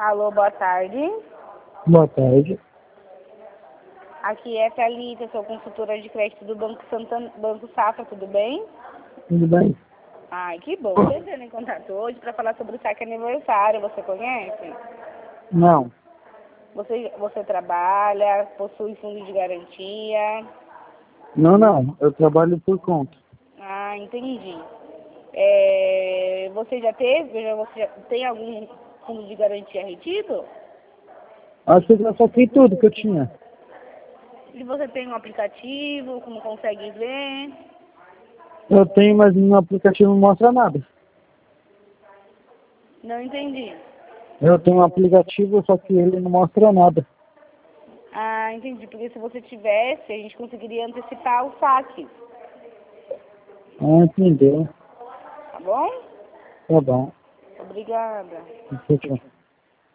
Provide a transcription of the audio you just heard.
Alô, boa tarde. Boa tarde. Aqui é a Thalita, sou consultora de crédito do Banco Safra, tudo bem? Tudo bem? Ai, que bom. Estou entrando em contato hoje para falar sobre o saque aniversário, você conhece? Não. Você trabalha, possui fundo de garantia? Não. Eu trabalho por conta. Ah, entendi. Você já tem algum fundo de garantia retido? Acho que eu já saquei tudo que eu tinha. E você tem um aplicativo, como consegue ver? Eu tenho, mas no aplicativo não mostra nada. Não entendi. Eu tenho um aplicativo, só que ele não mostra nada. Ah, entendi. Porque se você tivesse, a gente conseguiria antecipar o saque. Ah, entendeu. Tá bom? Tá bom. Obrigada. Tchau.